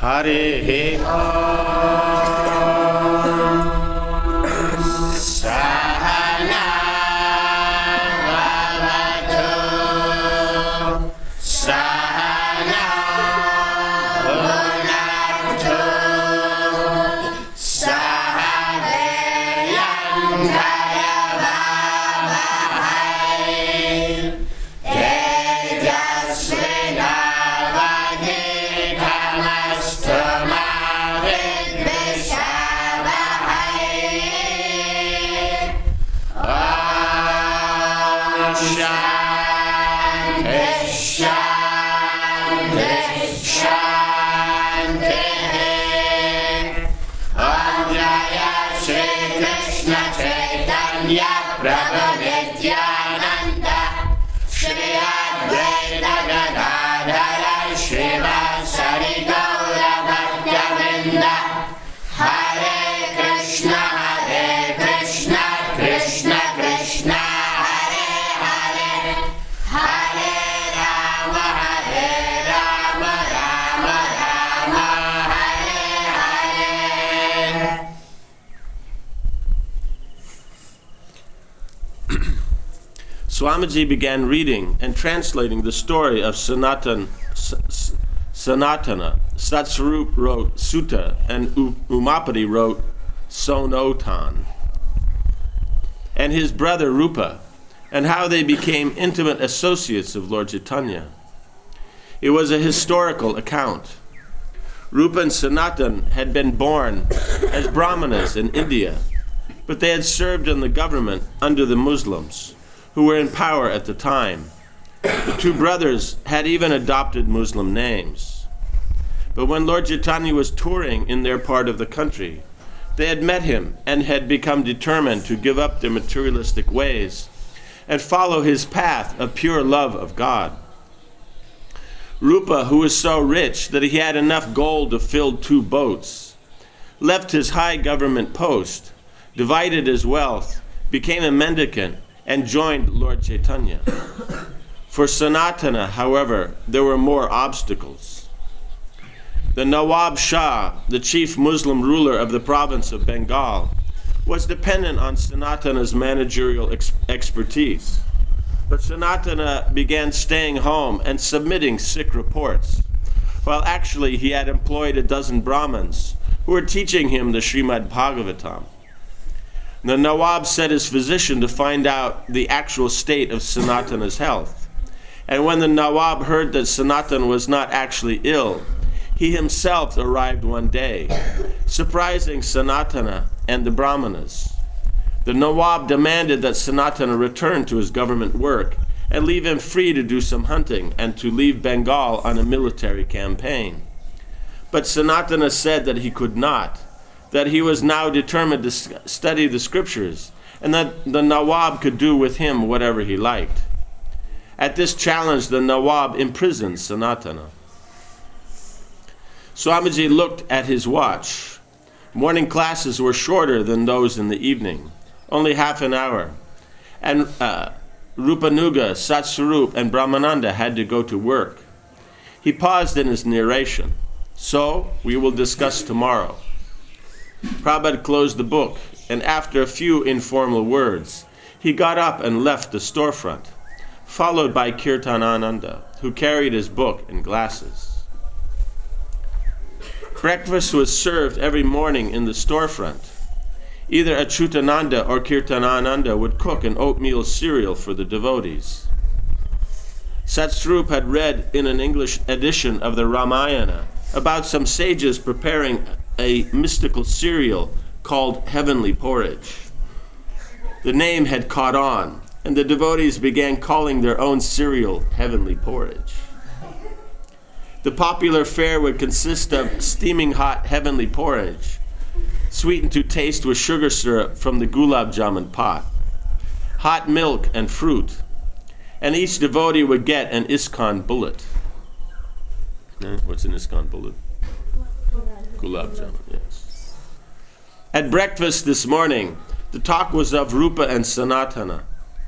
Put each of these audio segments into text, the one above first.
Hare Om. Sahana Bhavatu Sahana Bhunaktu Sahadeyan Bhavahai Tejasvinavadhikamastu ma vidvishavahai. Om Shanti Shanti Shanti. Om Jaya Shri Krishna Chaitanya Prabhu Nityananda Shri Advaita Gadadhara Srivasari Gaura Bhakta-vrinda. Hare Krishna Krishna Krishna Hare Hare Hare Rama Rama Rama Hare Hare. Swamiji began reading and translating the story of Sanatana. Satsvarup wrote Sutta, and Umapati wrote Sonotan, and his brother Rupa, and how they became intimate associates of Lord Chaitanya. It was a historical account. Rupa and Sanatan had been born as Brahmanas in India, but they had served in the government under the Muslims, who were in power at the time. The two brothers had even adopted Muslim names. But when Lord Chaitanya was touring in their part of the country, they had met him and had become determined to give up their materialistic ways and follow his path of pure love of God. Rupa, who was so rich that he had enough gold to fill 2 boats, left his high government post, divided his wealth, became a mendicant, and joined Lord Chaitanya. For Sanatana, however, there were more obstacles. The Nawab Shah, the chief Muslim ruler of the province of Bengal, was dependent on Sanatana's managerial expertise. But Sanatana began staying home and submitting sick reports, while actually he had employed a dozen Brahmins who were teaching him the Srimad Bhagavatam. The Nawab sent his physician to find out the actual state of Sanatana's health. And when the Nawab heard that Sanatana was not actually ill, he himself arrived one day, surprising Sanatana and the Brahmanas. The Nawab demanded that Sanatana return to his government work and leave him free to do some hunting and to leave Bengal on a military campaign. But Sanatana said that he could not, that he was now determined to study the scriptures, and that the Nawab could do with him whatever he liked. At this challenge, the Nawab imprisoned Sanatana. Swamiji looked at his watch. Morning classes were shorter than those in the evening, only half an hour. And Rupanuga, Satsvarup, and Brahmananda had to go to work. He paused in his narration. So, we will discuss tomorrow. Prabhupada closed the book, and after a few informal words, he got up and left the storefront, followed by Kirtanananda, who carried his book and glasses. Breakfast was served every morning in the storefront. Either Achyutananda or Kirtanananda would cook an oatmeal cereal for the devotees. Satsvarup had read in an English edition of the Ramayana about some sages preparing a mystical cereal called heavenly porridge. The name had caught on, and the devotees began calling their own cereal heavenly porridge. The popular fare would consist of steaming hot heavenly porridge, sweetened to taste with sugar syrup from the gulab jamun pot, hot milk and fruit, and each devotee would get an ISKCON bullet. What's an ISKCON bullet? Gulab jamun, yes. At breakfast this morning, the talk was of Rupa and Sanatana.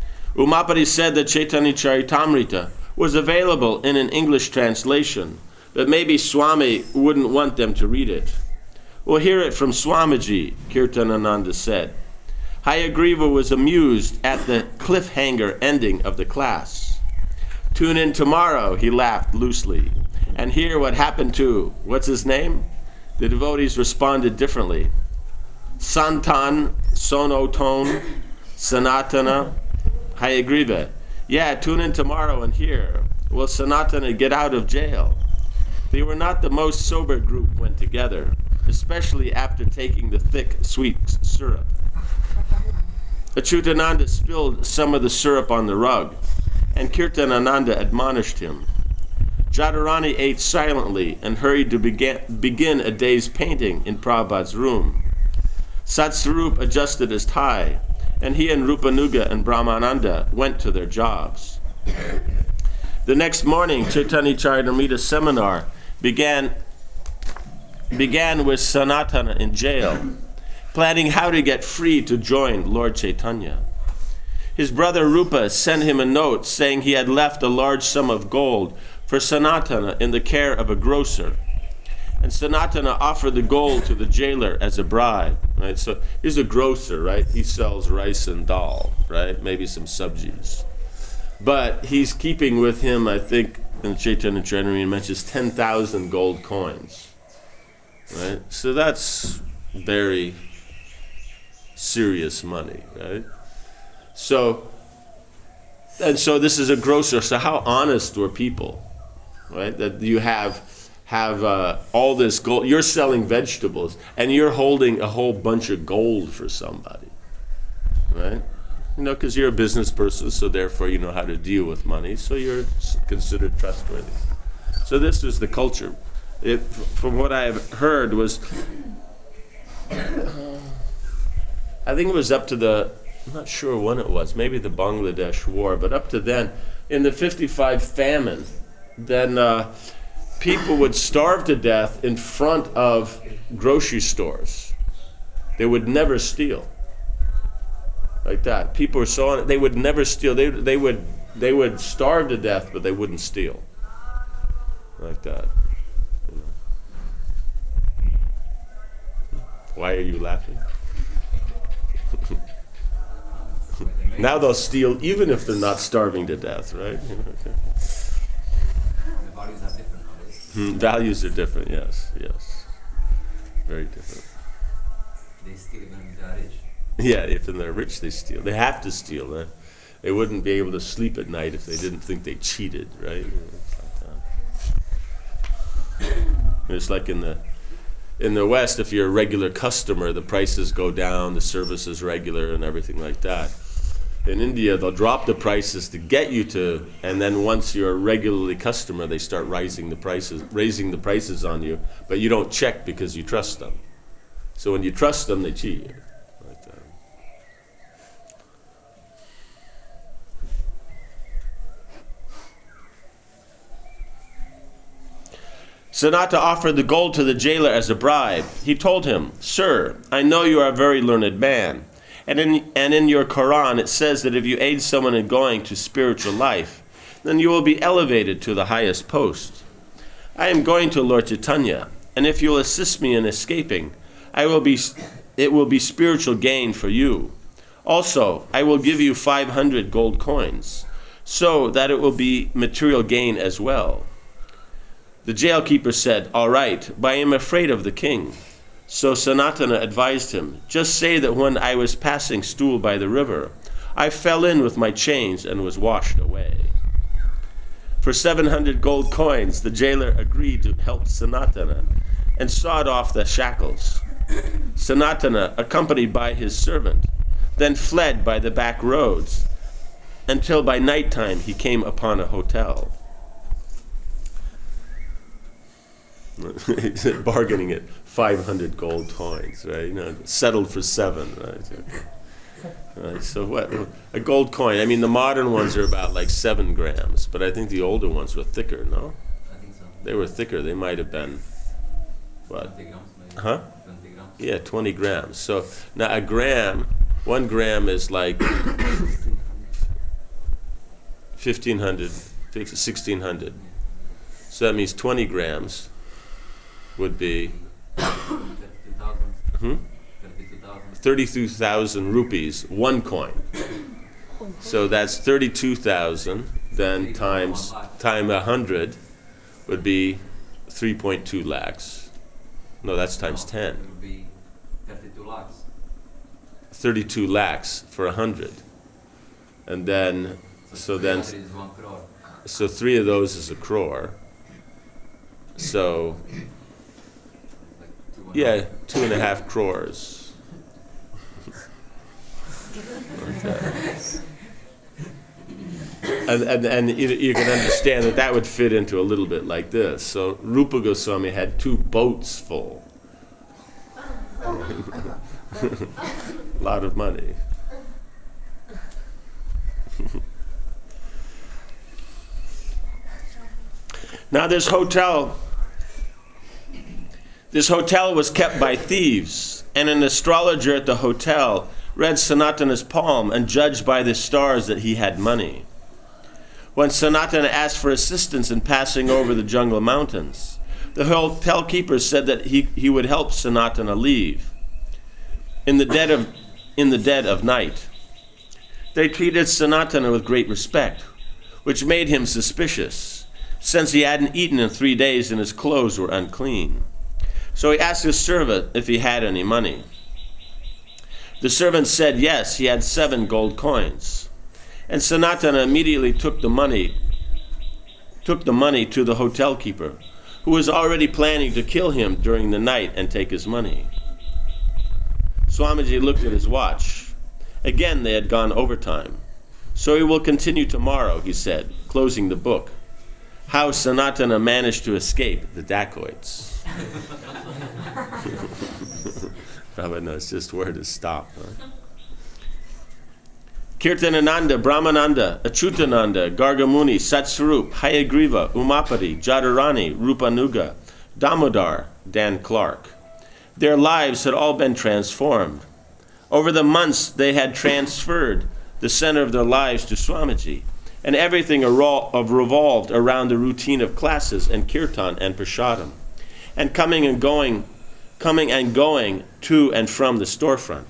Umapati said that Chaitanya Charitamrita was available in an English translation, but maybe Swami wouldn't want them to read it. We'll hear it from Swamiji, Kirtanananda said. Hayagriva was amused at the cliffhanger ending of the class. Tune in tomorrow, he laughed loosely, and hear what happened to, what's his name? The devotees responded differently. Santan, Sonotone, Sanatana, Hayagriva. Yeah, tune in tomorrow and hear. Will Sanatana get out of jail? They were not the most sober group when together, especially after taking the thick, sweet syrup. Achyutananda spilled some of the syrup on the rug, and Kirtanananda admonished him. Jadharani ate silently and hurried to begin a day's painting in Prabhupada's room. Satsvarup adjusted his tie, and he and Rupanuga and Brahmananda went to their jobs. The next morning, Chaitanya Charitamrita seminar began with Sanatana in jail, planning how to get free to join Lord Chaitanya. His brother Rupa sent him a note saying he had left a large sum of gold for Sanatana in the care of a grocer. And Sanatana offered the gold to the jailer as a bribe, right? So he's a grocer, right? He sells rice and dal, right? Maybe some sabjis. But he's keeping with him, I think, in Chaitanya Charitamrita mentions 10,000 gold coins, right? So that's very serious money, right? So this is a grocer. So how honest were people, right? That you have all this gold. You're selling vegetables, and you're holding a whole bunch of gold for somebody, right? You know, because you're a business person, so therefore you know how to deal with money, so you're considered trustworthy. So this was the culture. From what I've heard was, I think it was up to I'm not sure when it was, maybe the Bangladesh War, but up to then, in the 55 famine, then people would starve to death in front of grocery stores. They would never steal. Like that. People were so on it, they would never steal. They would starve to death, but they wouldn't steal. Like that. You know. Why are you laughing? Now they'll steal even if they're not starving to death, right? The values are different nowadays. Values are different, yes. Very different. They steal even if they are rich. Yeah, if they're rich, they steal. They have to steal. They wouldn't be able to sleep at night if they didn't think they cheated, right? It's like in the West, if you're a regular customer, the prices go down, the service is regular, and everything like that. In India, they'll drop the prices to get you to, and then once you're a regularly customer, they start raising the prices on you, but you don't check because you trust them. So when you trust them, they cheat you. Sanata offered the gold to the jailer as a bribe. He told him, "Sir, I know you are a very learned man, and in your Quran it says that if you aid someone in going to spiritual life, then you will be elevated to the highest post. I am going to Lord Chaitanya, and if you will assist me in escaping, it will be spiritual gain for you. Also, I will give you 500 gold coins, so that it will be material gain as well." The jailkeeper said, "All right, but I am afraid of the king." So Sanatana advised him, "Just say that when I was passing Stool by the river, I fell in with my chains and was washed away." For 700 gold coins, the jailer agreed to help Sanatana and sawed off the shackles. Sanatana, accompanied by his servant, then fled by the back roads until by nighttime he came upon a hotel. Bargaining at 500 gold coins, right? You know, settled for 7, right? Right? So what? A gold coin. I mean, the modern ones are about like 7 grams, but I think the older ones were thicker. No, I think so. they were thicker. They might have been what? 20 grams maybe. Huh? 20 grams. Yeah, 20 grams. So now a gram, 1 gram is like 1,500, 1,600. So that means 20 grams would be 32,000. 32,000 rupees, one coin. So that's 32,000, then times 100 would be 3.2 lakhs. No, that's times 10. It would be 32 lakhs. 32 lakhs for 100. And then, so then, 300 is 1 crore. so 3 of those is a crore. So, Like 2 yeah, 2.5 crores. And you can understand that would fit into a little bit like this. So Rupa Goswami had 2 boats full. A lot of money. Now this hotel was kept by thieves, and an astrologer at the hotel read Sanatana's palm and judged by the stars that he had money. When Sanatana asked for assistance in passing over the jungle mountains, the hotel keeper said that he would help Sanatana leave in the dead of night. They treated Sanatana with great respect, which made him suspicious, since he hadn't eaten in 3 days and his clothes were unclean. So he asked his servant if he had any money. The servant said yes, he had 7 gold coins. And Sanatana immediately took the money to the hotel keeper, who was already planning to kill him during the night and take his money. Swamiji looked at his watch. Again, they had gone overtime. So we will continue tomorrow, he said, closing the book. How Sanatana managed to escape the dacoits. Prabhupada knows just where to stop. Huh? Kirtanananda, Brahmananda, Achyutananda, Gargamuni, Satsvarup, Hayagriva, Umapati, Jadharani, Rupanuga, Damodar, Dan Clark. Their lives had all been transformed. Over the months, they had transferred the center of their lives to Swamiji, and everything revolved around the routine of classes and kirtan and prasadam, and coming and going to and from the storefront.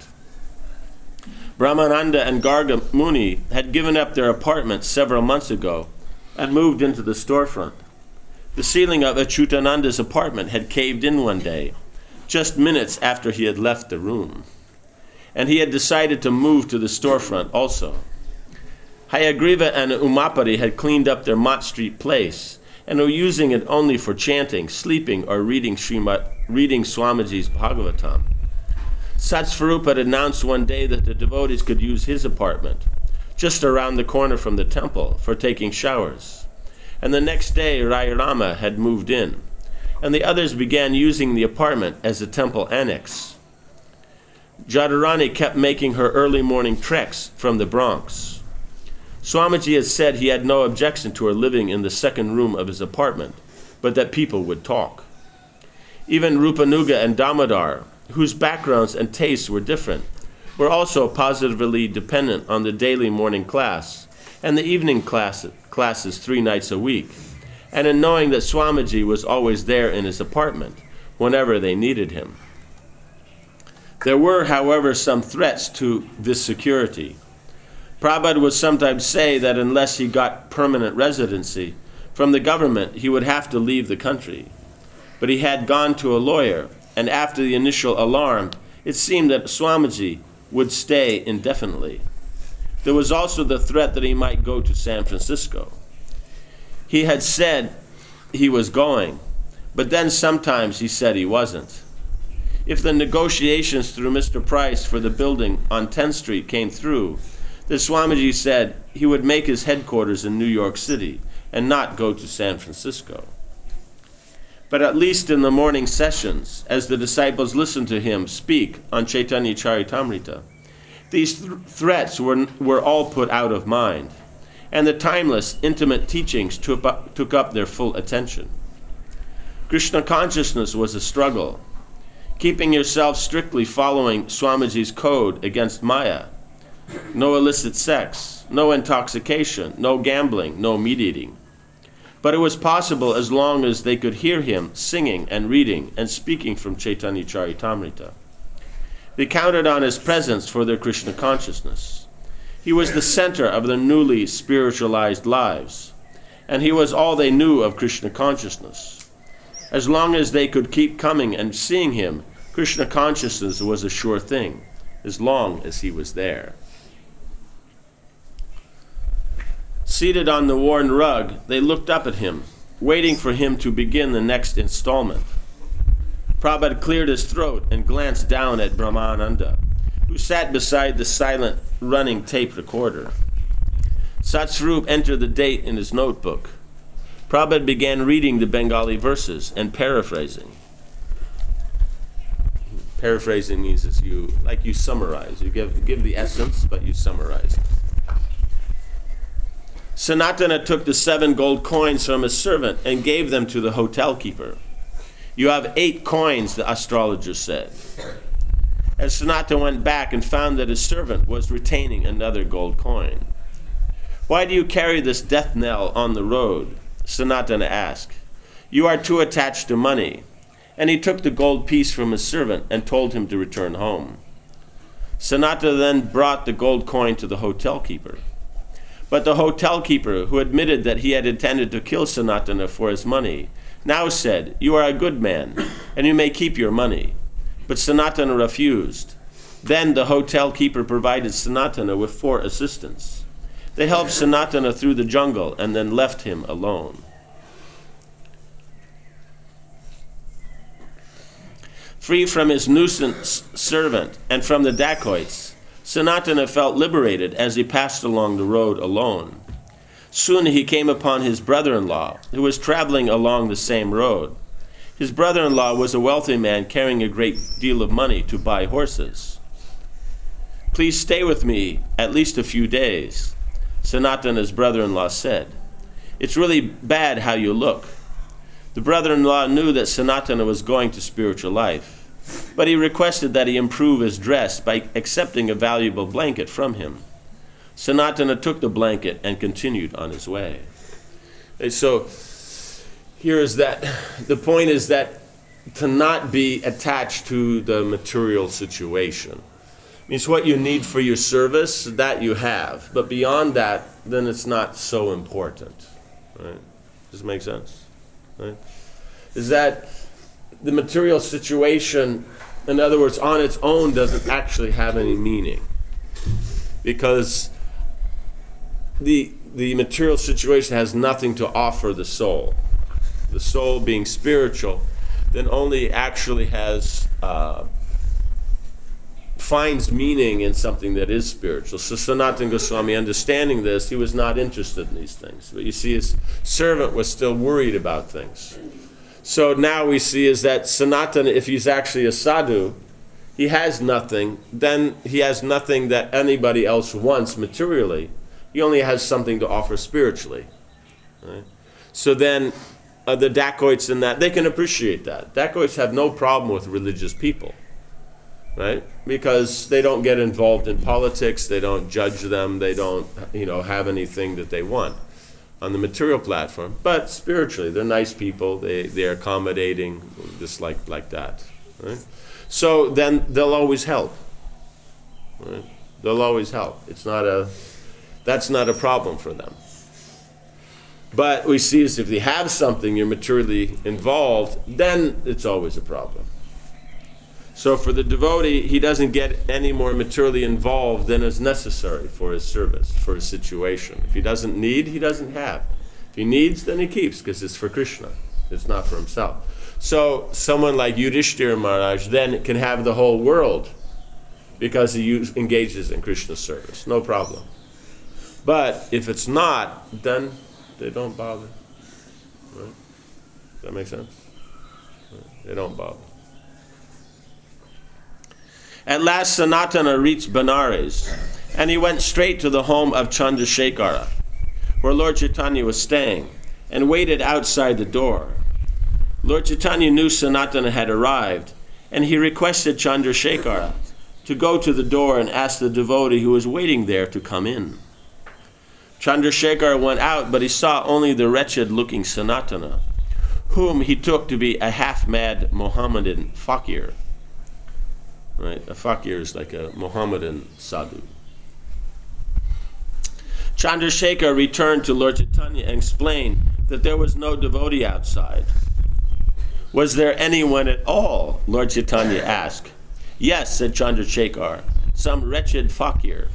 Brahmananda and Garga Muni had given up their apartment several months ago and moved into the storefront. The ceiling of Achyutananda's apartment had caved in one day, just minutes after he had left the room, and he had decided to move to the storefront also. Hayagriva and Umapati had cleaned up their Mott Street place and were using it only for chanting, sleeping, or reading Swamiji's Bhagavatam. Satsvarup had announced one day that the devotees could use his apartment, just around the corner from the temple, for taking showers. And the next day, Rayarama had moved in, and the others began using the apartment as a temple annex. Jadharani kept making her early morning treks from the Bronx. Swamiji had said he had no objection to her living in the second room of his apartment, but that people would talk. Even Rupanuga and Damodar, whose backgrounds and tastes were different, were also positively dependent on the daily morning class and the evening classes 3 nights a week, and in knowing that Swamiji was always there in his apartment whenever they needed him. There were, however, some threats to this security. Prabhupada would sometimes say that unless he got permanent residency from the government, he would have to leave the country. But he had gone to a lawyer, and after the initial alarm, it seemed that Swamiji would stay indefinitely. There was also the threat that he might go to San Francisco. He had said he was going, but then sometimes he said he wasn't. If the negotiations through Mr. Price for the building on 10th Street came through, the Swamiji said he would make his headquarters in New York City and not go to San Francisco. But at least in the morning sessions, as the disciples listened to him speak on Chaitanya Charitamrita, these threats were all put out of mind, and the timeless, intimate teachings took up their full attention. Krishna consciousness was a struggle, keeping yourself strictly following Swamiji's code against Maya. No illicit sex, no intoxication, no gambling, no meat eating. But it was possible as long as they could hear him singing and reading and speaking from Chaitanya Charitamrita. They counted on his presence for their Krishna consciousness. He was the center of their newly spiritualized lives, and he was all they knew of Krishna consciousness. As long as they could keep coming and seeing him, Krishna consciousness was a sure thing, as long as he was there. Seated on the worn rug, they looked up at him, waiting for him to begin the next installment. Prabhupada cleared his throat and glanced down at Brahmananda, who sat beside the silent running tape recorder. Satsvarup entered the date in his notebook. Prabhupada began reading the Bengali verses and paraphrasing. Paraphrasing means is you summarize. You give the essence, but you summarize. Sanatana took the 7 gold coins from his servant and gave them to the hotel keeper. You have 8 coins, the astrologer said. As Sanatana went back and found that his servant was retaining another gold coin. Why do you carry this death knell on the road? Sanatana asked. You are too attached to money. And he took the gold piece from his servant and told him to return home. Sanatana then brought the gold coin to the hotel keeper. But the hotel keeper, who admitted that he had intended to kill Sanatana for his money, now said, You are a good man, and you may keep your money. But Sanatana refused. Then the hotel keeper provided Sanatana with 4 assistants. They helped Sanatana through the jungle and then left him alone. Free from his nuisance servant and from the dacoits, Sanatana felt liberated as he passed along the road alone. Soon he came upon his brother-in-law, who was traveling along the same road. His brother-in-law was a wealthy man carrying a great deal of money to buy horses. Please stay with me at least a few days, Sanatana's brother-in-law said. It's really bad how you look. The brother-in-law knew that Sanatana was going to spiritual life, but he requested that he improve his dress by accepting a valuable blanket from him. Sanatana took the blanket and continued on his way. And so here is that, the point is that to not be attached to the material situation. Means what you need for your service, that you have. But beyond that, then it's not so important. Right? Does it make sense? Right? Is that the material situation, in other words, on its own doesn't actually have any meaning. Because the material situation has nothing to offer the soul. The soul being spiritual, then only actually has finds meaning in something that is spiritual. So Sanatana Goswami, understanding this, he was not interested in these things. But you see, his servant was still worried about things. So now we see is that Sanatana, if he's actually a sadhu, he has nothing, then he has nothing that anybody else wants materially. He only has something to offer spiritually. Right? So then the dacoits in that, they can appreciate that. Dacoits have no problem with religious people, right? Because they don't get involved in politics, they don't judge them, they don't have anything that they want on the material platform. But spiritually, they're nice people, they're accommodating, just like that. Right? So then they'll always help. Right? They'll always help. That's not a problem for them. But we see is if you have something, you're materially involved, then it's always a problem. So for the devotee, he doesn't get any more materially involved than is necessary for his service, for his situation. If he doesn't need, he doesn't have. If he needs, then he keeps, because it's for Krishna. It's not for himself. So someone like Yudhishthira Maharaj then can have the whole world because he engages in Krishna's service. No problem. But if it's not, then they don't bother. Right? Does that make sense? Right. They don't bother. At last Sanatana reached Benares, and he went straight to the home of Chandrasekhara, where Lord Chaitanya was staying, and waited outside the door. Lord Chaitanya knew Sanatana had arrived, and he requested Chandrasekhara to go to the door and ask the devotee who was waiting there to come in. Chandrasekhar went out, but he saw only the wretched-looking Sanatana, whom he took to be a half-mad Mohammedan fakir. Right? A fakir is like a Mohammedan sadhu. Chandrasekhar returned to Lord Chaitanya and explained that there was no devotee outside. Was there anyone at all? Lord Chaitanya asked. Yes, said Chandrasekhar, some wretched fakir.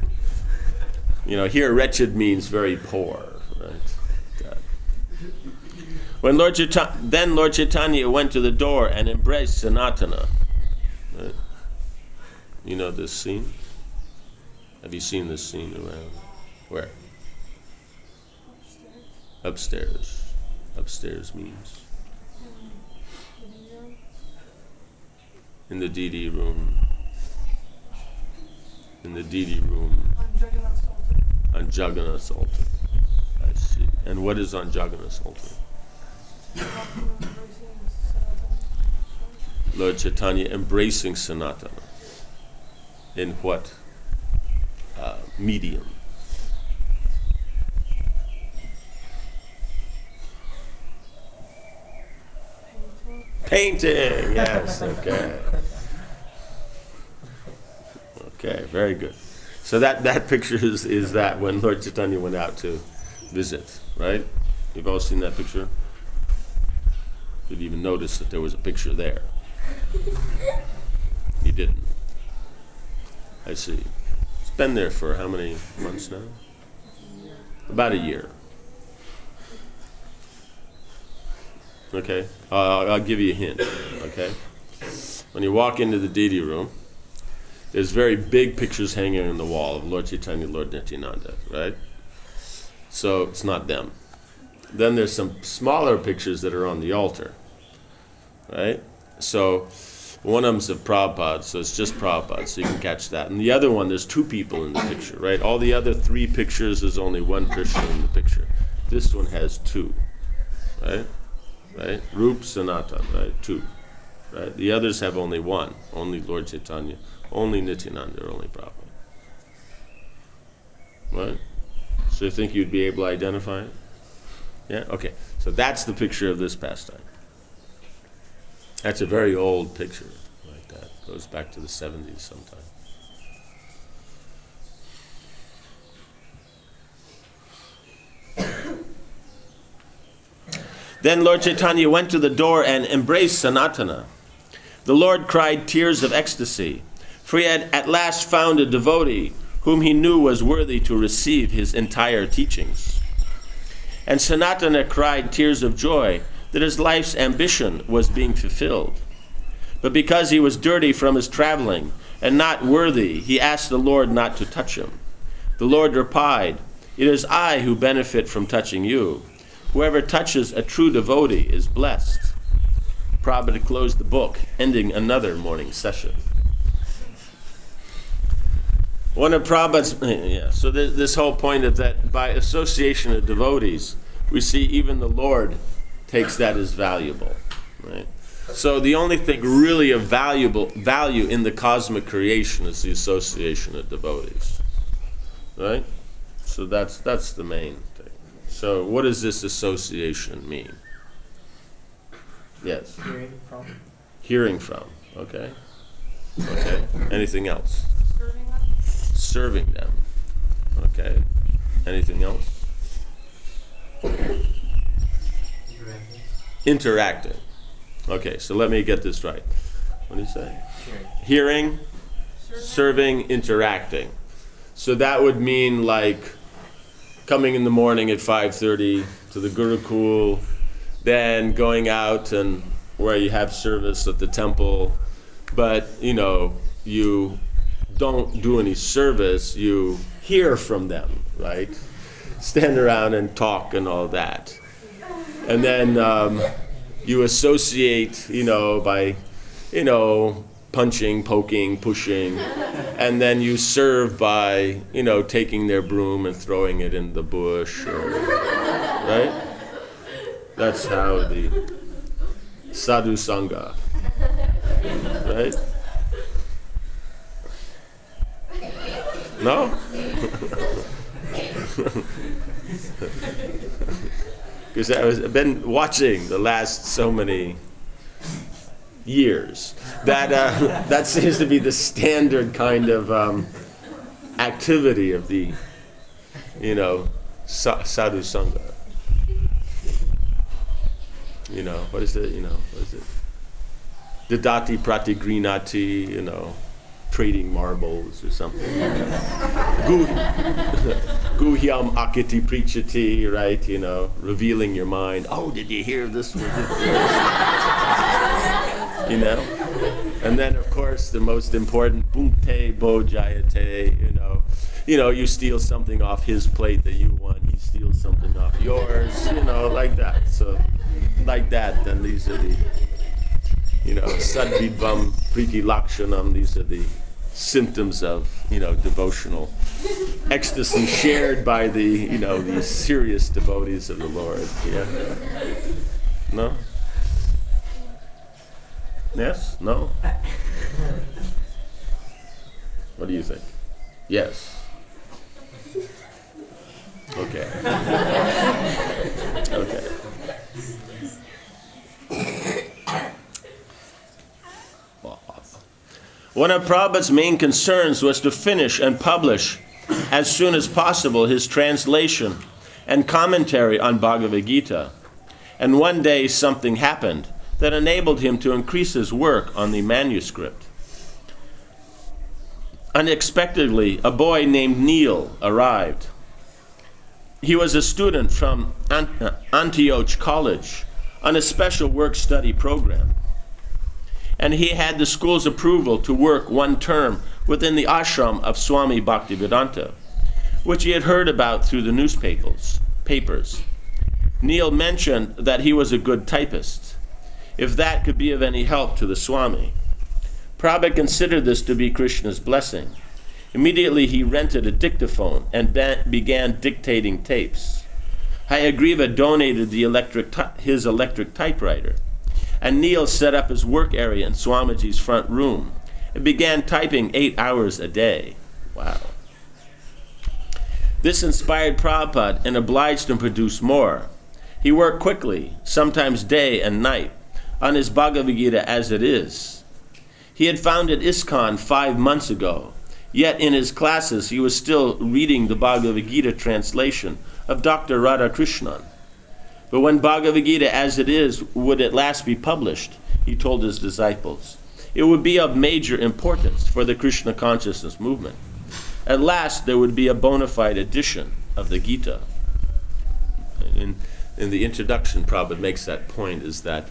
Here wretched means very poor. Right? When then Lord Chaitanya went to the door and embraced Sanatana. Right? You know this scene? Have you seen this scene around? Where? Upstairs. Upstairs means? In the DD room. In the DD room. On Jagannath's altar. I see. And what is on Jagannath's altar? Lord Chaitanya embracing Sanatana. In what medium? Painting, yes, okay. Okay, very good. So that picture is that when Lord Chaitanya went out to visit, right? You've all seen that picture? Didn't even notice that there was a picture there. You didn't. I see. It's been there for how many months now? About a year. Okay? I'll give you a hint, okay? When you walk into the DD room, there's very big pictures hanging on the wall of Lord Chaitanya, Lord Nityananda, right? So it's not them. Then there's some smaller pictures that are on the altar, right? So one of them's of Prabhupada, so it's just Prabhupada, so you can catch that. And the other one, there's two people in the picture, right? All the other three pictures, there's only one person in the picture. This one has two, right? Right? Rup, Sanatan, right? Two. Right? The others have only one. Only Lord Chaitanya, only Nityananda, only Prabhupada. Right? So you think you'd be able to identify it? Yeah? Okay. So that's the picture of this pastime. That's a very old picture like that. Goes back to the 70s sometime. Then Lord Chaitanya went to the door and embraced Sanatana. The Lord cried tears of ecstasy, for he had at last found a devotee whom he knew was worthy to receive his entire teachings. And Sanatana cried tears of joy that his life's ambition was being fulfilled. But because he was dirty from his traveling and not worthy, he asked the Lord not to touch him. The Lord replied, "It is I who benefit from touching you. Whoever touches a true devotee is blessed." Prabhupada closed the book, ending another morning session. One of Prabhupada's, so this whole point of that by association of devotees, we see even the Lord takes that as valuable, right? So the only thing really of value in the cosmic creation is the association of devotees, right? So that's the main thing. So what does this association mean? Yes? Hearing from. Hearing from, okay. Okay. Anything else? Serving them. Serving them. Okay. Anything else? Interacting. Okay, so let me get this right. What do you say? Hearing, serving, interacting. So that would mean like coming in the morning at 5:30 to the Gurukul, then going out and where you have service at the temple, but you don't do any service, you hear from them, right? Stand around and talk and all that. And then you associate, by, punching, poking, pushing, and then you serve by, taking their broom and throwing it in the bush, right? That's how the sadhu sangha, right? No? Because I've been watching the last so many years. That seems to be the standard kind of activity of the, sadhu sangha. What is it? Didati pratigrinati, trading marbles or something. Guhyam akiti prichati, right? Revealing your mind. Oh, did you hear this? And then, of course, the most important, bhukte bojayate, you steal something off his plate that you want, he steals something off yours, like that. So, like that, then these are the, sadvidvam priti lakshanam, these are the symptoms of, devotional ecstasy shared by the, these serious devotees of the Lord. Yeah? No? Yes? No? What do you think? Yes. Okay. Okay. One of Prabhupada's main concerns was to finish and publish as soon as possible his translation and commentary on Bhagavad Gita. And one day something happened that enabled him to increase his work on the manuscript. Unexpectedly, a boy named Neil arrived. He was a student from Antioch College on a special work-study program. And he had the school's approval to work one term within the ashram of Swami Bhaktivedanta, which he had heard about through the newspapers. Neil mentioned that he was a good typist, if that could be of any help to the Swami. Prabhupada considered this to be Krishna's blessing. Immediately he rented a dictaphone and began dictating tapes. Hayagriva donated his electric typewriter, and Neil set up his work area in Swamiji's front room and began typing 8 hours a day. Wow. This inspired Prabhupada and obliged him to produce more. He worked quickly, sometimes day and night, on his Bhagavad Gita as it is. He had founded ISKCON 5 months ago, yet in his classes he was still reading the Bhagavad Gita translation of Dr. Radhakrishnan. But when Bhagavad Gita as it is would at last be published, he told his disciples, it would be of major importance for the Krishna consciousness movement. At last there would be a bona fide edition of the Gita. In the introduction, Prabhupada makes that point, is that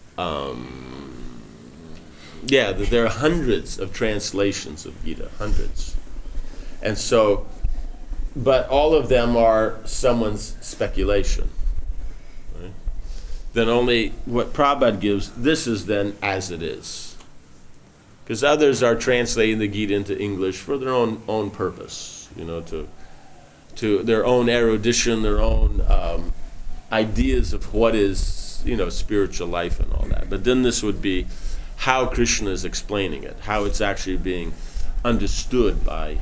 there are hundreds of translations of Gita, hundreds. And so, but all of them are someone's speculation. Right? Then only what Prabhupada gives, this is then as it is. Because others are translating the Gita into English for their own purpose, to their own erudition, their own ideas of what is, spiritual life and all that. But then this would be how Krishna is explaining it, how it's actually being understood by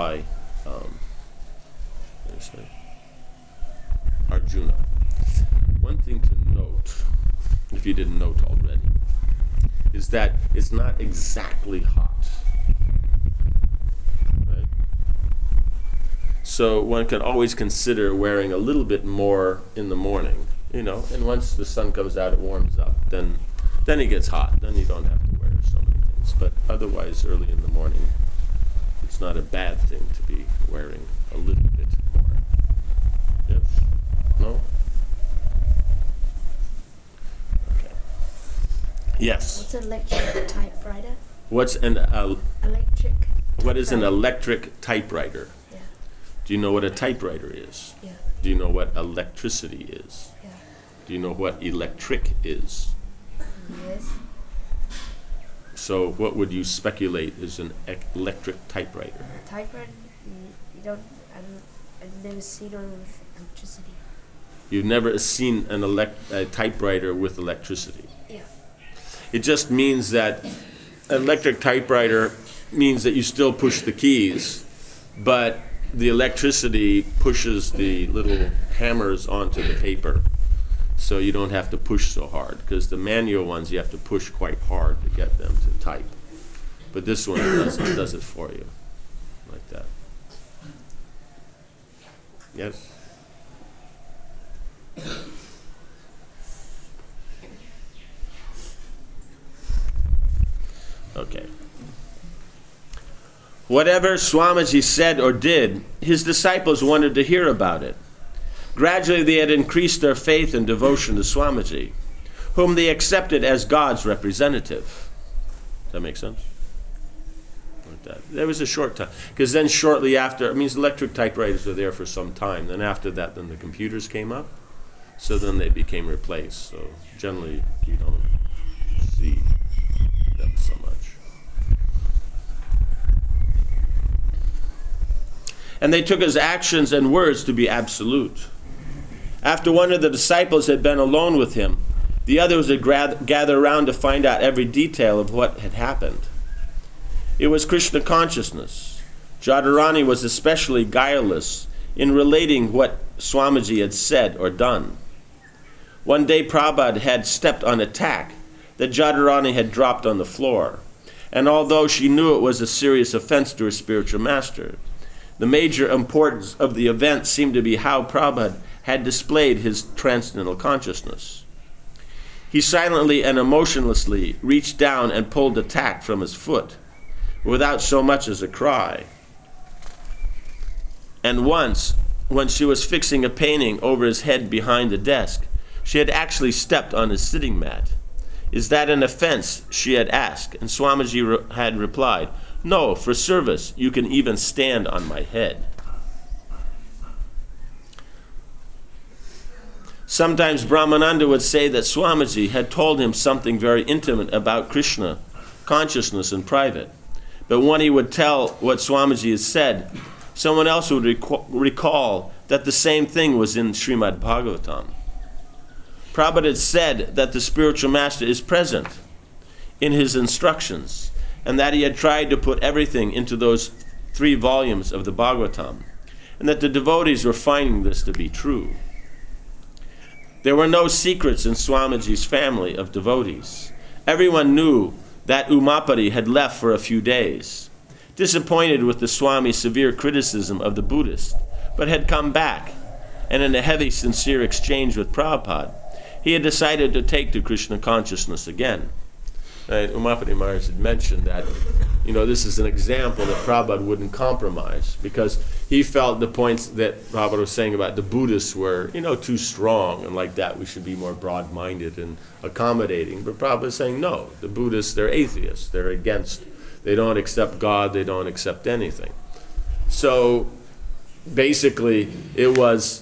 Arjuna. One thing to note, if you didn't note already, is that it's not exactly hot. Right? So one can always consider wearing a little bit more in the morning, and once the sun comes out, it warms up, then it gets hot. Then you don't have to wear so many things. But otherwise, early in the morning, it's not a bad thing to be wearing a little bit more. Yes? No? Okay. Yes? What's an electric typewriter? What's an Electric. What is an electric typewriter? Yeah. Do you know what a typewriter is? Yeah. Do you know what electricity is? Yeah. Do you know what electric is? Yes. So what would you speculate is an electric typewriter? Typewriter, you don't. I've never seen one with electricity. You've never seen a typewriter with electricity. Yeah. It just means that an electric typewriter means that you still push the keys, but the electricity pushes the little hammers onto the paper, so you don't have to push so hard, because the manual ones you have to push quite hard to get them to type. But this one does it for you, like that. Yes? Okay. Whatever Swamiji said or did, his disciples wanted to hear about it. Gradually they had increased their faith and devotion to Swamiji, whom they accepted as God's representative. Does that make sense? Like that. There was a short time, because then shortly after, electric typewriters were there for some time. Then after that, then the computers came up, so then they became replaced. So generally, you don't see them so much. And they took his actions and words to be absolute. After one of the disciples had been alone with him, the others had gathered around to find out every detail of what had happened. It was Krishna consciousness. Jadharani was especially guileless in relating what Swamiji had said or done. One day Prabhupada had stepped on a tack that Jadharani had dropped on the floor, and although she knew it was a serious offense to her spiritual master, the major importance of the event seemed to be how Prabhupada had displayed his transcendental consciousness. He silently and emotionlessly reached down and pulled the tack from his foot, without so much as a cry. And once, when she was fixing a painting over his head behind the desk, she had actually stepped on his sitting mat. "Is that an offense?" she had asked, and Swamiji had replied, "No, for service, you can even stand on my head." Sometimes Brahmananda would say that Swamiji had told him something very intimate about Krishna consciousness in private. But when he would tell what Swamiji had said, someone else would recall that the same thing was in Srimad Bhagavatam. Prabhupada had said that the spiritual master is present in his instructions, and that he had tried to put everything into those 3 volumes of the Bhagavatam, and that the devotees were finding this to be true. There were no secrets in Swamiji's family of devotees. Everyone knew that Umapati had left for a few days, disappointed with the Swami's severe criticism of the Buddhists, but had come back, and in a heavy, sincere exchange with Prabhupada, he had decided to take to Krishna consciousness again. Umapati Maharaj had mentioned that, this is an example that Prabhupada wouldn't compromise, because he felt the points that Prabhupada was saying about the Buddhists were, too strong, and like that we should be more broad-minded and accommodating. But Prabhupada was saying, no, the Buddhists, they're atheists. They don't accept God, they don't accept anything. So basically it was,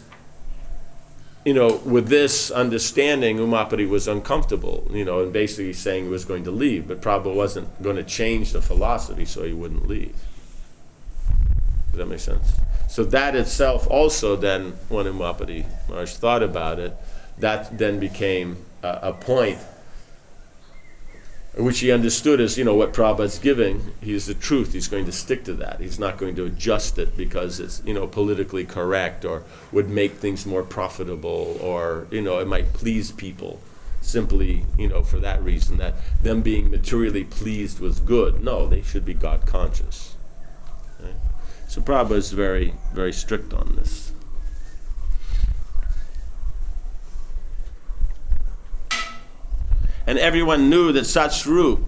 with this understanding, Umapati was uncomfortable, and basically saying he was going to leave, but Prabhupada wasn't going to change the philosophy, so he wouldn't leave. Does that make sense? So that itself also then, when Umapati Maharaj thought about it, that then became a point which he understood as, what Prabhupada's giving, he's the truth, he's going to stick to that. He's not going to adjust it because it's, politically correct or would make things more profitable or, it might please people simply, for that reason, that them being materially pleased was good. No, they should be God conscious. Okay? So Prabhupada is very, very strict on this. And everyone knew that Satsvarup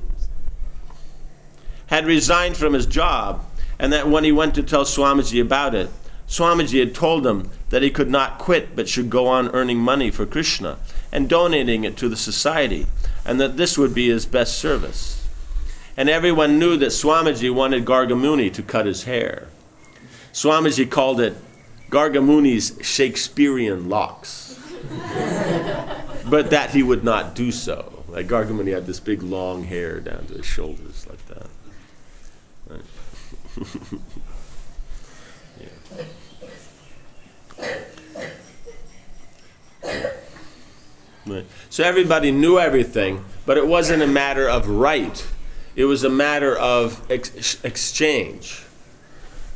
had resigned from his job, and that when he went to tell Swamiji about it, Swamiji had told him that he could not quit but should go on earning money for Krishna and donating it to the society, and that this would be his best service. And everyone knew that Swamiji wanted Gargamuni to cut his hair. Swamiji called it Gargamuni's Shakespearean locks, but that he would not do so. Like Gargamuni had this big long hair down to his shoulders like that. Right. Yeah. Right. So everybody knew everything, but it wasn't a matter of right. It was a matter of exchange.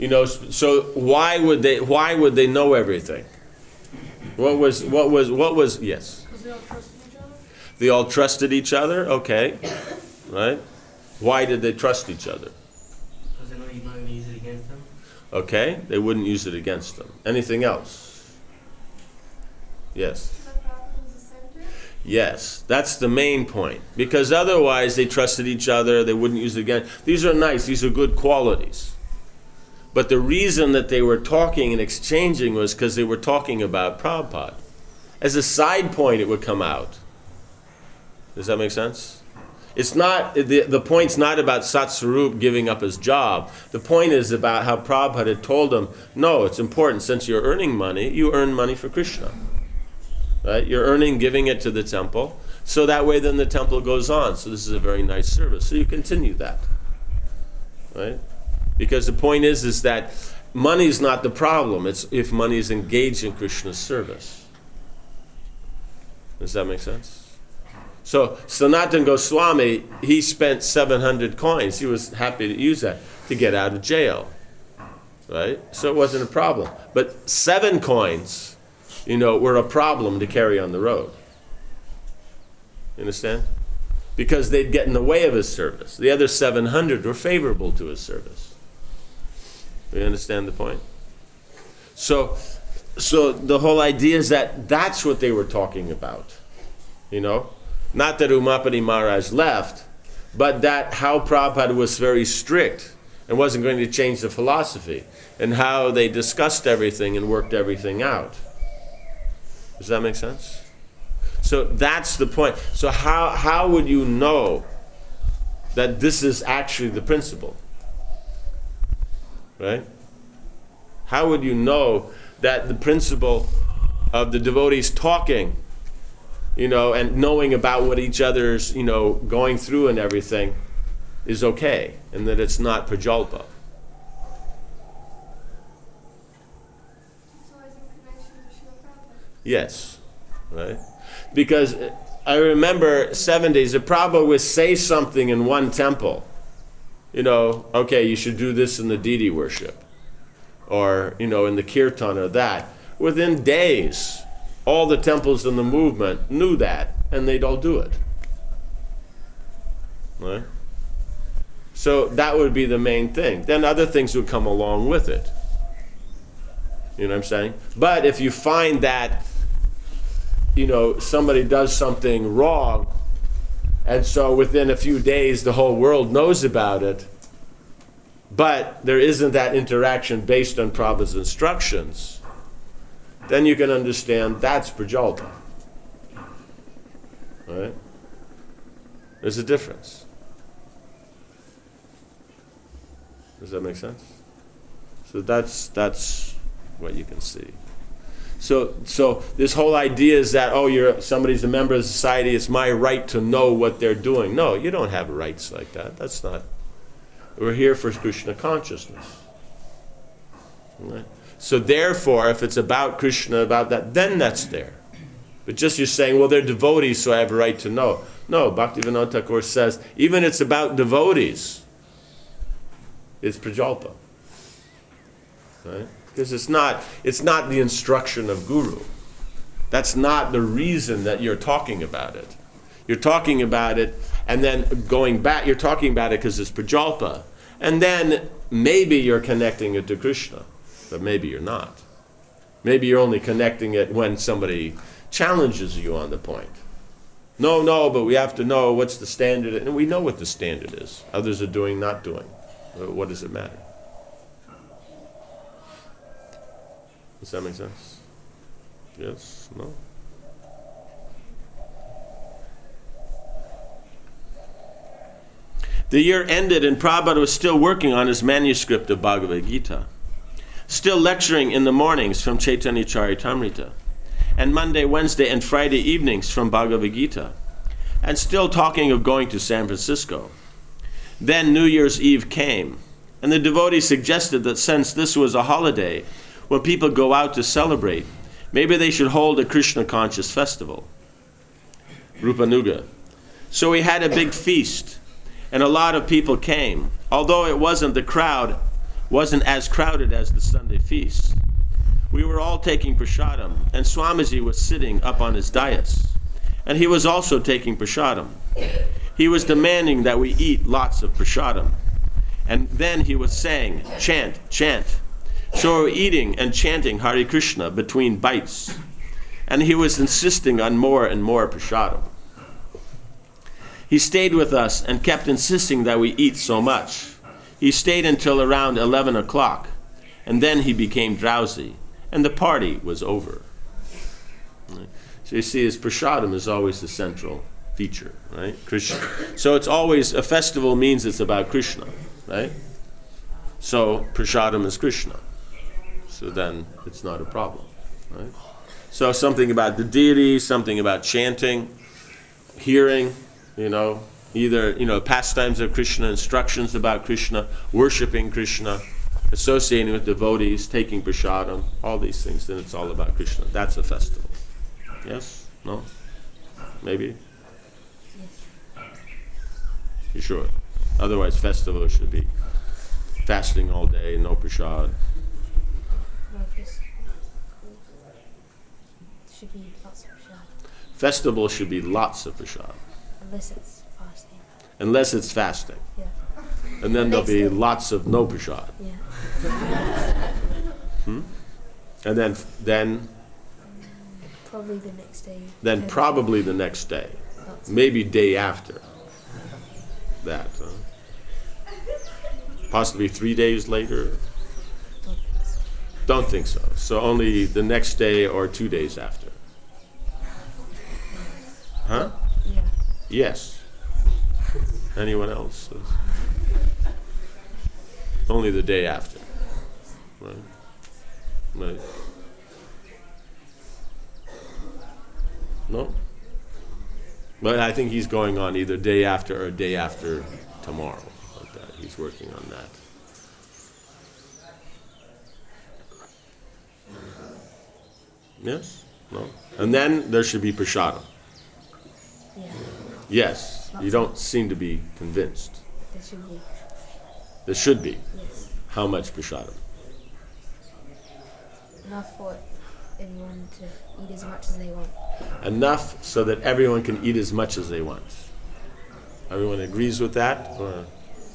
You know, so why would they know everything? What was yes? Because they all trusted each other? They all trusted each other, okay. Right? Why did they trust each other? Because they know you're not going to use it against them? Okay, they wouldn't use it against them. Anything else? Yes. The Prabhupada was the center? Yes, that's the main point. Because otherwise they trusted each other, they wouldn't use it again. These are nice, these are good qualities. But the reason that they were talking and exchanging was because they were talking about Prabhupada. As a side point, it would come out. Does that make sense? It's not, the point's not about Satsvarup giving up his job. The point is about how Prabhupada had told him, no, it's important, since you're earning money, you earn money for Krishna. Right? You're earning, giving it to the temple, so that way then the temple goes on. So this is a very nice service. So you continue that. Right? Because the point is that money is not the problem. It's if money is engaged in Krishna's service. Does that make sense? So Sanatana Goswami, he spent 700 coins. He was happy to use that to get out of jail. Right? So it wasn't a problem. But 7 coins, were a problem to carry on the road. You understand? Because they'd get in the way of his service. The other 700 were favorable to his service. You understand the point? So the whole idea is that that's what they were talking about. Not that Umapati Maharaj left, but that how Prabhupada was very strict and wasn't going to change the philosophy, and how they discussed everything and worked everything out. Does that make sense? So that's the point. So how would you know that this is actually the principle? Right? How would you know that the principle of the devotees talking, and knowing about what each other's, going through and everything is okay, and that it's not prajalpa? So as in connection to Srila Prabhupada? Yes, right? Because I remember 70s, the Prabhupada would say something in one temple, okay, you should do this in the deity worship, or, in the kirtan or that. Within days, all the temples in the movement knew that, and they'd all do it. Right? So that would be the main thing. Then other things would come along with it. You know what I'm saying? But if you find that, somebody does something wrong, and so within a few days the whole world knows about it, but there isn't that interaction based on Prabhupada's instructions, then you can understand that's prajalpa. Right? There's a difference. Does that make sense? So that's what you can see. So this whole idea is that, somebody's a member of society, it's my right to know what they're doing. No, you don't have rights like that. That's not. We're here for Krishna consciousness. Right? So therefore, if it's about Krishna, about that, then that's there. But just you're saying, well, they're devotees, so I have a right to know. No, Bhaktivinoda Thakur says, even it's about devotees, it's prajalpa. Right? Because it's not the instruction of Guru. That's not the reason that you're talking about it. You're talking about it, and then going back, you're talking about it because it's prajalpa. And then maybe you're connecting it to Krishna, but maybe you're not. Maybe you're only connecting it when somebody challenges you on the point. No, but we have to know what's the standard, and we know what the standard is. Others are doing, not doing. What does it matter? Does that make sense? Yes? No? The year ended and Prabhupada was still working on his manuscript of Bhagavad Gita, still lecturing in the mornings from Chaitanya Charitamrita, and Monday, Wednesday, and Friday evenings from Bhagavad Gita, and still talking of going to San Francisco. Then New Year's Eve came, and the devotees suggested that since this was a holiday, when people go out to celebrate, maybe they should hold a Krishna-conscious festival, Rupanuga. So we had a big feast, and a lot of people came. Although it wasn't the crowd wasn't as crowded as the Sunday feast. We were all taking prasadam, and Swamiji was sitting up on his dais, and he was also taking prasadam. He was demanding that we eat lots of prasadam, and then he was saying, chant, chant. So we were eating and chanting Hare Krishna between bites, and he was insisting on more and more prasadam. He stayed with us and kept insisting that we eat so much. He stayed until around 11 o'clock, and then he became drowsy, and the party was over. Right? So you see, his prasadam is always the central feature, right? Krishna. So it's always, a festival means it's about Krishna, right? So prasadam is Krishna. So then it's not a problem, right? So something about the deity, something about chanting, hearing, either, pastimes of Krishna, instructions about Krishna, worshiping Krishna, associating with devotees, taking prasadam, all these things, then it's all about Krishna. That's a festival. Yes? No? Maybe? You sure? Otherwise, festival should be fasting all day, no prasad. No, this should be lots of prasad. Festival should be lots of prasad. Unless it's fasting. Unless it's fasting. Yeah. And then there'll be Next day. lots of no prasad. Yeah. And then Probably the next day. then probably the next day. Lots. Maybe day after that. Possibly 3 days later. Don't think so. Don't think so. So only the next day or 2 days after. Huh? Yeah. Yes. Anyone else? Only the day after. Right? Right. No? But I think he's going on either day after or day after tomorrow. Like that. He's working on that. Yes? No? And then there should be prasadam. Yeah. Yes. You don't seem to be convinced. There should be. There should be. Yes. How much prasadam? Enough for everyone to eat as much as they want. Enough so that everyone can eat as much as they want. Everyone agrees with that? Or?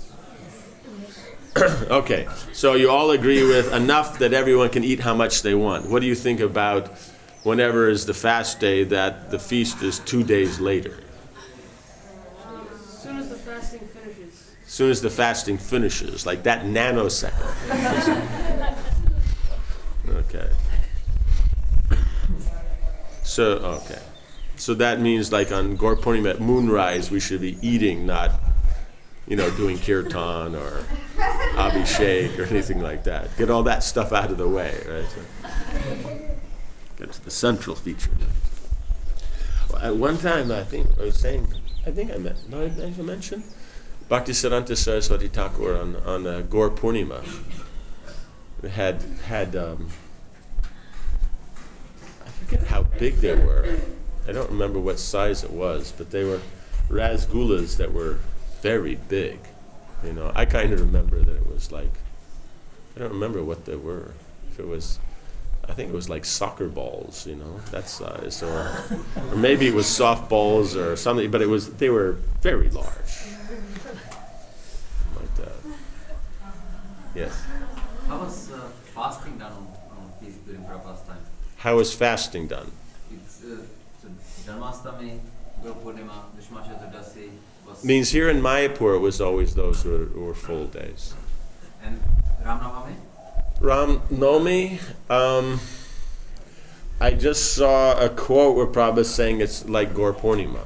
Okay, so you all agree with enough that everyone can eat how much they want. What do you think about whenever is the fast day that the feast is 2 days later? As soon as the fasting finishes. As soon as the fasting finishes, like that nanosecond. Okay. So that means like on Gaur Purnima at moonrise, we should be eating, not, doing kirtan or abhishek or anything like that. Get all that stuff out of the way, right? So, get to the central feature. Well, at one time, I think I mentioned Bhaktisiddhanta Saraswati Thakur on Gaur Purnima had I forget how big they were. I don't remember what size it was, but they were rasgullas that were very big. I kind of remember that it was like, I don't remember what they were. If it was, I think it was like soccer balls, that size, or maybe it was softballs or something. But they were very large, like that. Yes. How was fasting done on feast during Prabhupada's time? How is fasting done? It's so Janmashtami, Guru Purnima, Vishma Chaturdasi was. Means here in Mayapur it was always those who were full days. And Ram Navami? Ram Nomi, I just saw a quote where Prabhupada saying it's like Gaur Purnima.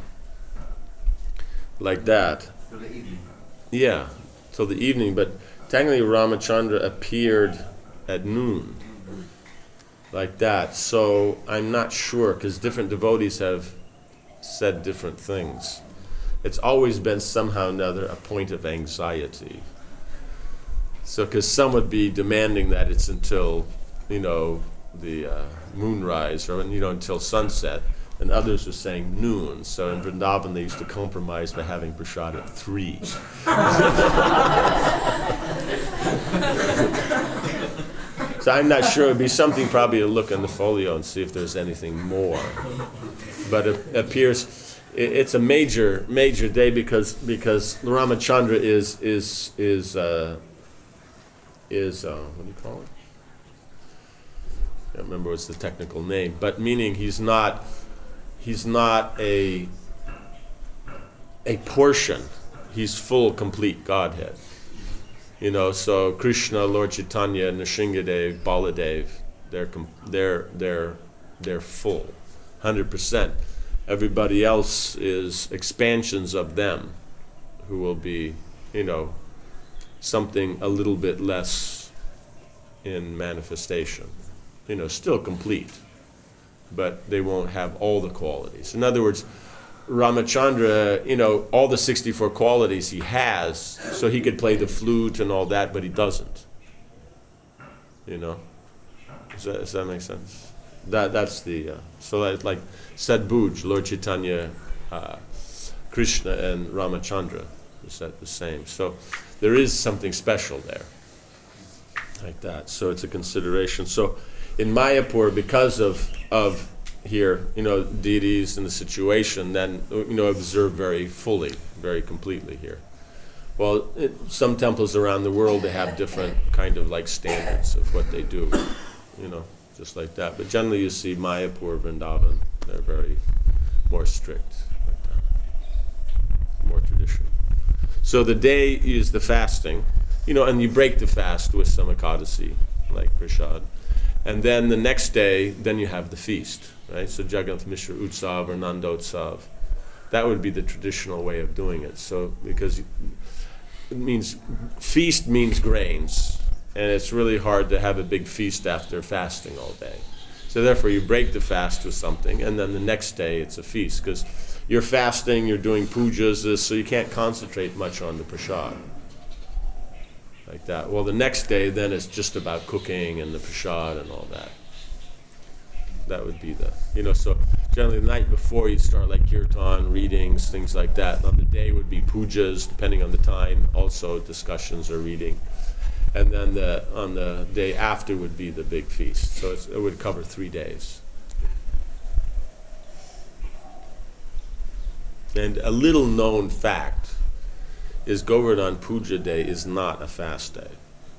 Like that. Till the evening. Yeah, till the evening, but technically Ramachandra appeared at noon. Like that. So I'm not sure, because different devotees have said different things. It's always been somehow or another a point of anxiety. So, because some would be demanding that it's until, the moonrise, or until sunset, and others were saying noon. So in Vrindavan they used to compromise by having prasad at 3. So I'm not sure. It would be something probably to look in the folio and see if there's anything more. But it appears it's a major day because Ramachandra is what do you call it? I can't remember what's the technical name, but meaning he's not a portion. He's full, complete Godhead. So Krishna, Lord Chaitanya, Nrsingadev, Baladev, they're full, 100%. Everybody else is expansions of them, who will be, something a little bit less in manifestation. Still complete, but they won't have all the qualities. In other words, Ramachandra, all the 64 qualities he has, so he could play the flute and all that, but he doesn't. Does that make sense? That's the so that, like Sadbhuj, Lord Chaitanya, Krishna, and Ramachandra is that the same. So there is something special there, like that. So it's a consideration. So in Mayapur, because of here, deities and the situation, then, observe very fully, very completely here. Well, some temples around the world, they have different kind of like standards of what they do, just like that. But generally you see Mayapur, Vrindavan, they're very more strict, like that. More traditional. So the day is the fasting, and you break the fast with some Ekadasi, like Prashad. And then the next day, then you have the feast, right? So Jagannath Mishra Utsav or Nandotsav. That would be the traditional way of doing it. So, because it means, feast means grains, and it's really hard to have a big feast after fasting all day. So therefore you break the fast with something, and then the next day it's a feast, because you're fasting, you're doing pujas, so you can't concentrate much on the prasad. Like that. Well, the next day, then it's just about cooking and the prasad and all that. That would be the, so generally the night before you'd start like kirtan, readings, things like that. On the day would be pujas, depending on the time, also discussions or reading. And then on the day after would be the big feast. So it would cover 3 days. And a little known fact is Govardhan Puja Day is not a fast day.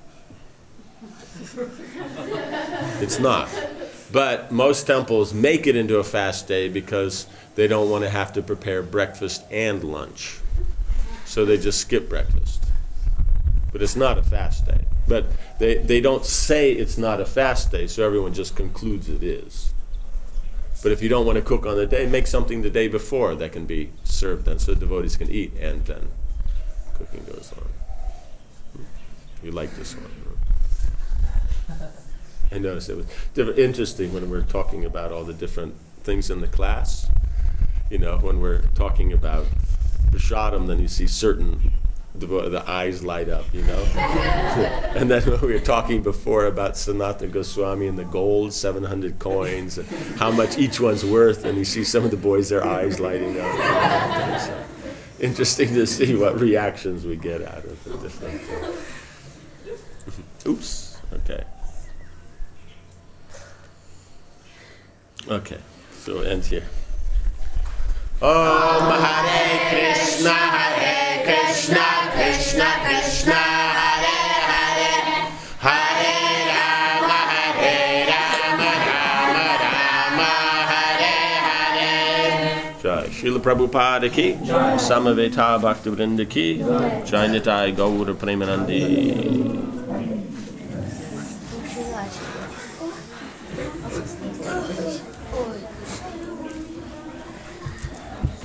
It's not. But most temples make it into a fast day because they don't want to have to prepare breakfast and lunch. So they just skip breakfast. But it's not a fast day. But they don't say it's not a fast day, so everyone just concludes it is. But if you don't want to cook on the day, make something the day before that can be served then, so the devotees can eat, and then cooking goes on. You like this one? I noticed it was interesting when we're talking about all the different things in the class. When we're talking about Prasadam, then you see certain, the eyes light up, And then when we were talking before about Sanatana Goswami and the gold, 700 coins, and how much each one's worth, and you see some of the boys, their eyes lighting up. So, interesting to see what reactions we get out of the different Oops. Okay. Okay. So we'll end here. Om Hare Krishna, Krishna Krishna, Hare Hare, Hare Rama, Rama Rama, Hare Hare. Jai Srila Prabhupada ki, Samaveta Bhaktivinoda ki, Jai Nitai Gaura Premanandi. Oh,